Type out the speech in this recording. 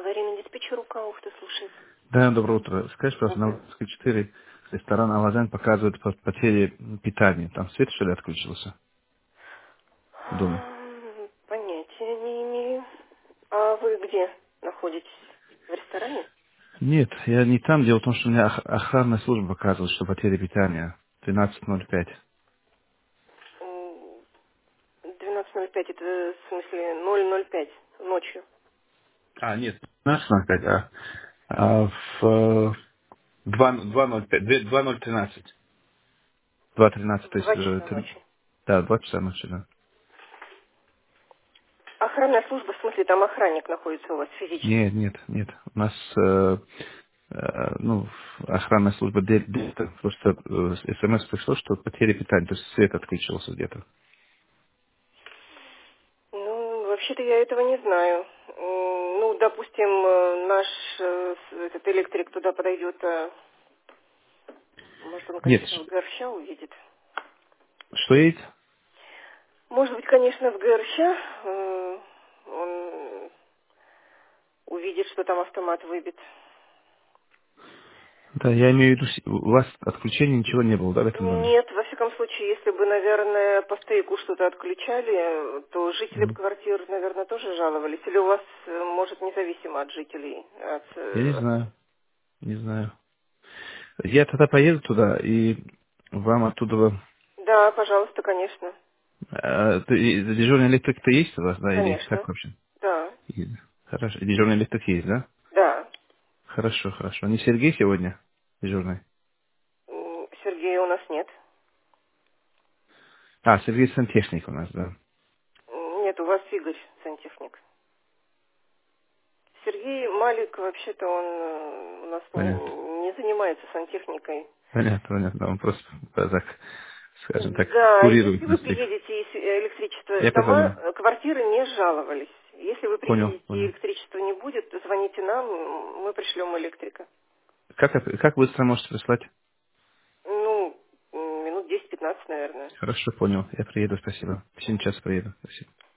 Аварийный диспетчер УК Уфта слушает. Да, доброе утро. Скажи, пожалуйста, на Доброе. Луганской 4 ресторан Алазан показывает потери питания. Там свет, что ли, отключился в доме? Понятия не имею. А вы где находитесь? В ресторане? Нет, я не там. Дело в том, что у меня охранная служба показывает, что потери питания 12:05. 12:05, это в смысле 0:05 ночью. А, нет, 12:05, в 2:05, 2:13. 2:13, то есть, 2 часа ночи. да, 2 часа ночи, да. Охранная служба, в смысле там охранник находится у вас физически? Нет, нет, нет. У нас, ну, охранная служба Дельта, просто смс пришло, что потери питания, то есть свет отключился где-то. Ну, вообще-то я этого не знаю. Ну, допустим, наш этот электрик туда подойдет, может, он, Нет, конечно, в ГРЩ увидит. что едет? Может быть, конечно, в ГРЩ он увидит, что там автомат выбит. Да, я имею в виду, у вас отключения ничего не было, да, в этом доме? Нет, во всяком случае, если бы, наверное, по стояку что-то отключали, то жители бы Мгм. квартир, наверное, тоже жаловались. Или у вас, может, независимо от жителей? Я не знаю, не знаю. Я тогда поеду туда, и вам оттуда... Да, пожалуйста, конечно. Дежурный электрик-то есть у вас, да, или как Конечно. вообще? Да, Хорошо, дежурный электрик есть, да? да. Хорошо, хорошо. Не Сергей сегодня дежурный? Сергея у нас нет. А, Сергей сантехник у нас, да. Нет, у вас Игорь, сантехник. Сергей Малик, вообще-то он у нас Понятно. не занимается сантехникой. Понятно, понятно. Он просто, так, скажем так, Да, курирует если вы нас всех. приедете, и электричество, Я дома, позвоню. квартиры не жаловались. Если вы Понял, приедете, и понял. электричества не будет, то звоните нам, мы пришлем электрика. Как быстро можете прислать? Ну, минут 10-15, наверное. Хорошо, понял. Я приеду, спасибо. В течение часа приеду. Спасибо.